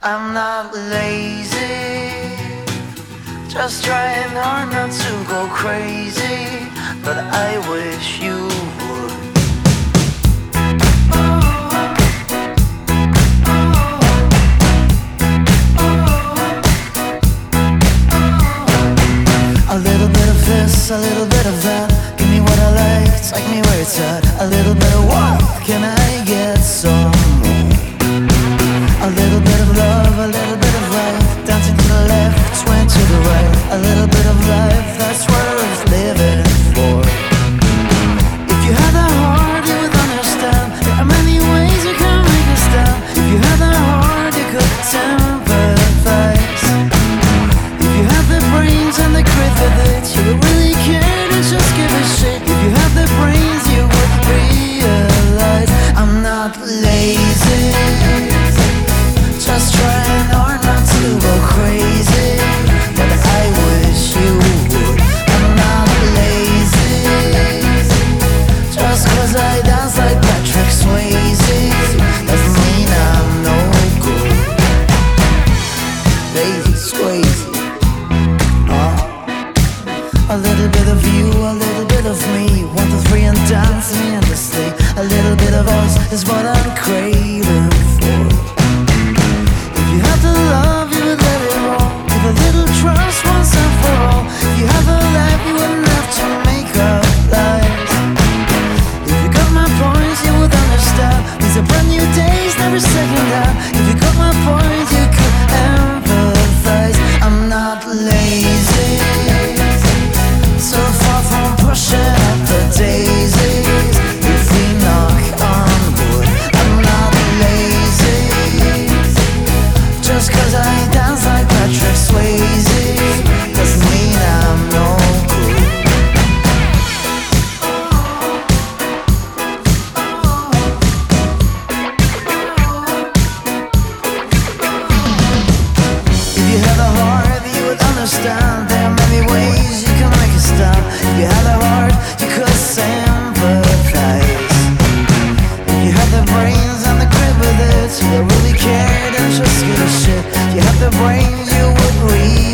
I'm not lazy, just trying hard not to go crazy, but I wish you would. A little bit of this, a little bit of that. Give me what I like, take me where it's at. A little bit of what? Can I get some more? A little bit of love, a little bit of life. Dancing to the left, swing to the right. A little bit of life, that's worth living for. If you had a heart, you would understand. There are many ways you can make a stand. If you had a heart, you could sympathize. If you had the brains and the grit with it, you would really care and just give a shit. If you had the brains, you would realize I'm not lazy, just trying hard not to go crazy, but I wish you would. I'm not lazy, just cause I dance like Patrick Swayze doesn't mean I'm no good. Lazy, squeezy. A little bit of you, a little bit of me. 1, 2, 3 and dancing endlessly. A little bit of us is what I'm craving for. If you had the love, you would let it roll. Give a little trust once and for all. If you had the life, you wouldn't have to make up lies. If you got my points, you would understand. These are brand new days, never second hand. If you got my points, you could empathize. I'm not lazy, so far from pushing up the daisies. If we knock on wood, I'm not lazy, just cause I dance like Patrick Swayze doesn't mean I'm no good. If you had a heart, you would understand. There are many ways you can make a stand. If you had a heart, you could sympathize. If you had the brains and the grit with it, you really cared and just give a shit. If you had the brains, you would read